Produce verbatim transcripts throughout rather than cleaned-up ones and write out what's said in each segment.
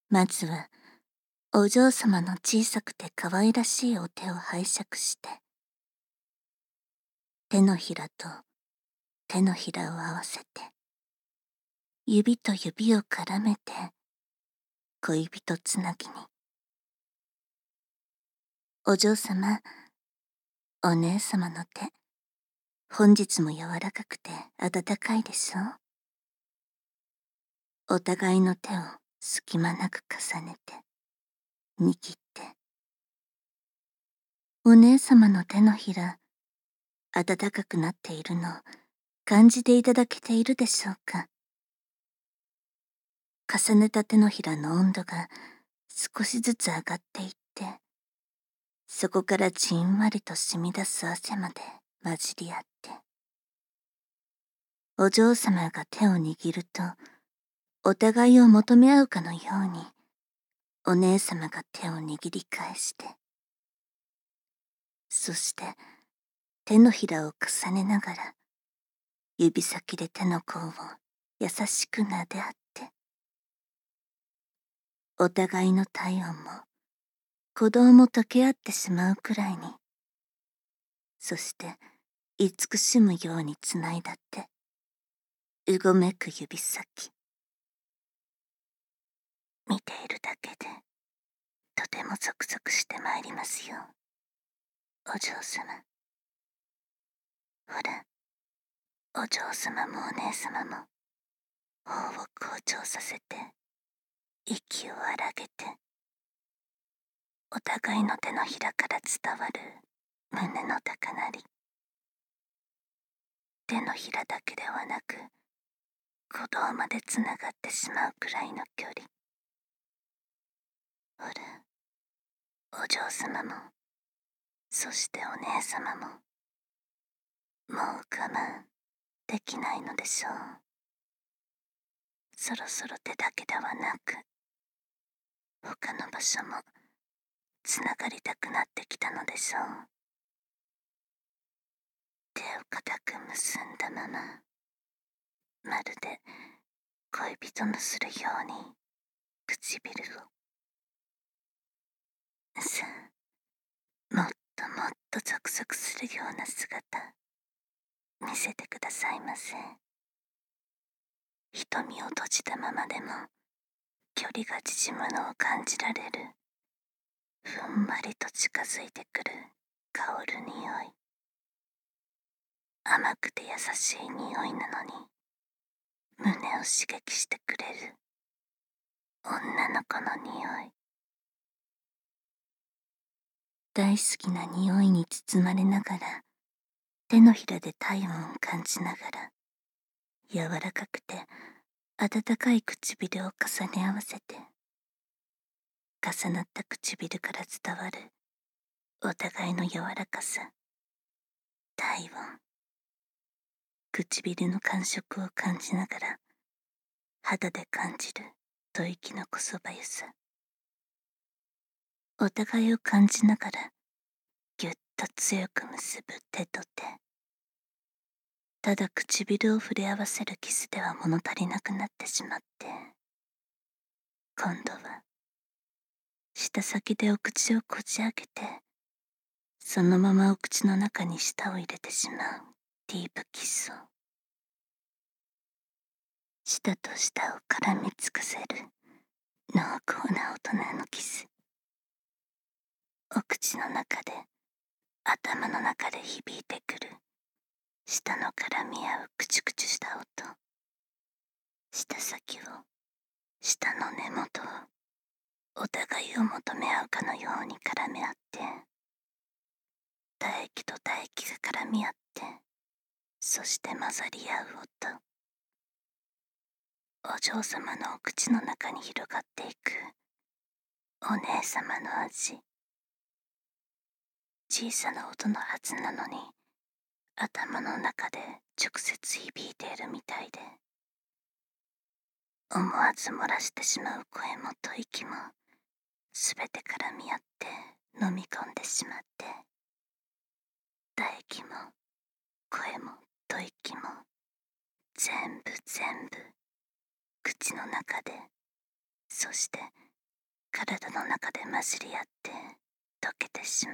まずは、お嬢様の小さくて可愛らしいお手を拝借して、手のひらと手のひらを合わせて、指と指を絡めて、恋人つなぎに。お嬢様、お姉様の手、本日も柔らかくて温かいでしょう。お互いの手を隙間なく重ねて、握って。お姉様の手のひら、温かくなっているの、感じていただけているでしょうか。重ねた手のひらの温度が少しずつ上がっていって、そこからじんわりと染み出す汗まで混じり合って。お嬢様が手を握ると、お互いを求め合うかのように、お姉様が手を握り返して、そして手のひらを重ねながら、指先で手の甲を優しく撫で合って、お互いの体温も鼓動も溶け合ってしまうくらいに、そして慈しむようにつないだって、うごめく指先。見ているだけで、とてもゾクゾクしてまいりますよ。お嬢様。ほら、お嬢様もお姉様も、頬を紅潮させて、息を荒げて、お互いの手のひらから伝わる胸の高鳴り。手のひらだけではなく、鼓動までつながってしまうくらいの距離。ほら、お嬢様も、そしてお姉様も、もう我慢できないのでしょう。そろそろ手だけではなく、他の場所もつながりたくなってきたのでしょう。手を固く結んだまま、まるで恋人のするように唇を。さあ、もっともっとゾクゾクするような姿、見せてくださいませ。瞳を閉じたままでも、距離が縮むのを感じられる。ふんわりと近づいてくる香る匂い。甘くて優しい匂いなのに、胸を刺激してくれる女の子の匂い。大好きな匂いに包まれながら、手のひらで体温を感じながら、柔らかくて温かい唇を重ね合わせて、重なった唇から伝わるお互いの柔らかさ、体温。唇の感触を感じながら、肌で感じる吐息のこそばゆさ。お互いを感じながら、ぎゅっと強く結ぶ手と手。ただ唇を触れ合わせるキスでは物足りなくなってしまって、今度は、舌先でお口をこじ開けて、そのままお口の中に舌を入れてしまうディープキスを。舌と舌を絡みつかせる濃厚な大人のキス。お口の中で、頭の中で響いてくる舌の絡み合うクチュクチュした音。舌先を、舌の根元を、お互いを求め合うかのように絡め合って、唾液と唾液が絡み合って、そして混ざり合う音。お嬢様のお口の中に広がっていくお姉様の味。小さな音のはずなのに、頭の中で直接響いているみたいで、思わず漏らしてしまう声も吐息も、すべて絡み合って飲み込んでしまって、唾液も声も吐息も全部全部口の中で、そして体の中で混じり合って溶けてしまう。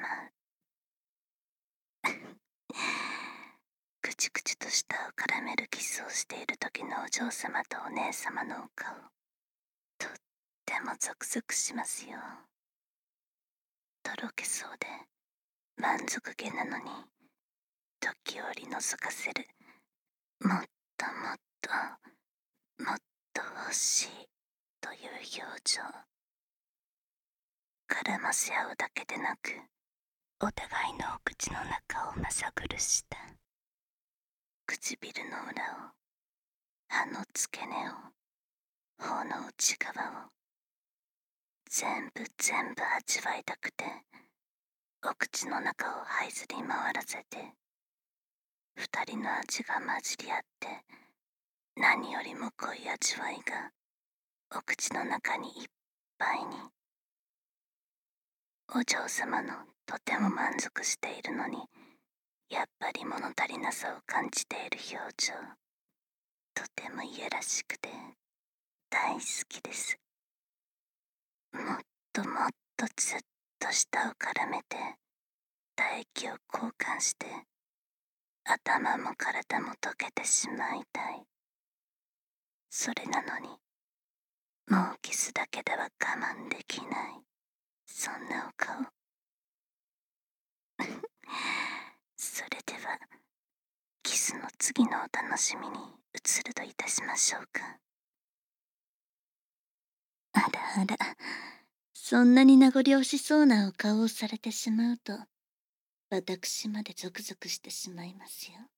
くちくちと舌を絡めるキスをしている時のお嬢様とお姉様のお顔、とってもゾクゾクしますよ。とろけそうで満足げなのに、時折覗かせる、もっともっともっと欲しいという表情。絡ませ合うだけでなく、お互いのお口の中をまさぐるした。唇の裏を、歯の付け根を、頬の内側を、全部全部味わいたくて、お口の中を這いずり回らせて、二人の味が混じり合って、何よりも濃い味わいがお口の中にいっぱいに。お嬢様のとても満足しているのに、やっぱり物足りなさを感じている表情、とてもいやらしくて大好きです。もっともっとずっと舌を絡めて唾液を交換して、頭も体も溶けてしまいたい。それなのに、もうキスだけでは我慢できない、そんなお顔。それではキスの次のお楽しみに移るといたしましょうか。あらあら、そんなに名残惜しそうなお顔をされてしまうと、私までゾクゾクしてしまいますよ。